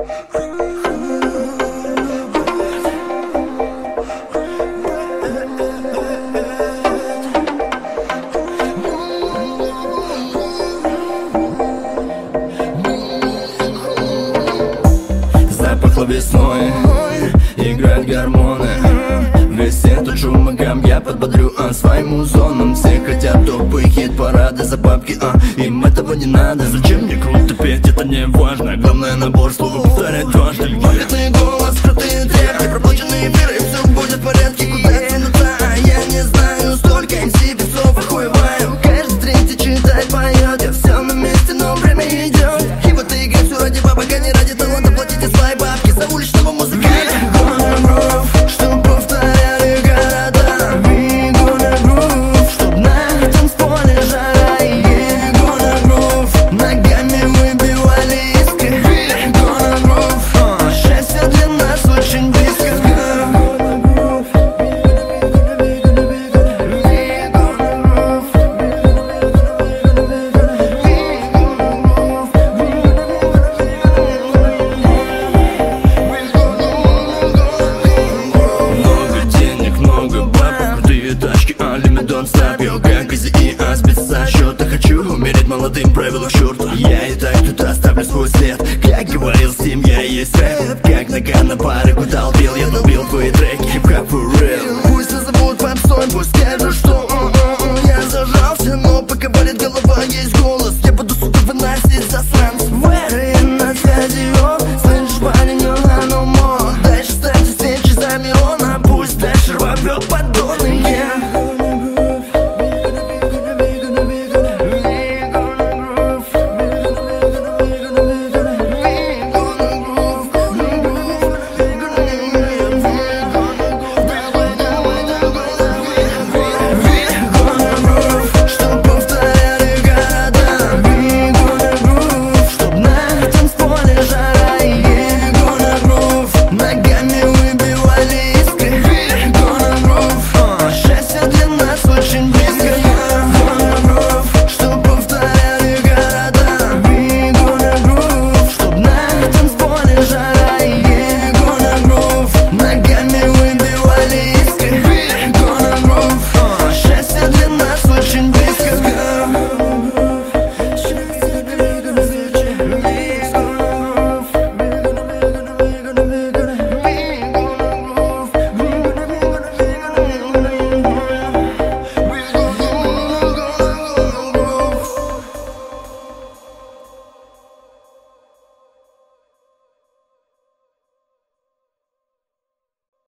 Запахло весной, играют гормоны. Весь этот шум и гам я подбодрю своим музоном. Все хотят топы, хит-парады за бабки, им этого не надо. Зачем мне круто петь, это не важно. Главное набор слов повторять дважды. Памятный голос, крутые треки, проплаченные эфиры, все будет в порядке. Куда тянуться, я не знаю. Столько MC певцов охуеваю. Каждый третий читает, поет, я все на месте, но время идет. И вот ты играешь все ради бабок, а не ради таланта. Платите свои бабки за уличного музыканта. Don't stop, yo, как Изи и Аспид со счета. Хочу умереть молодым, правила к черту. Я и так тут оставлю свой след. Как говорил Стим, я и есть рэп. Как нога на пару долбил, я долбил твои треки. Хип-хоп for real. Пусть назовут попсой, пусть скажут, что я зажался, но пока болит голова, есть голос. Я буду, сука, выносить засранцев. Варен на связи.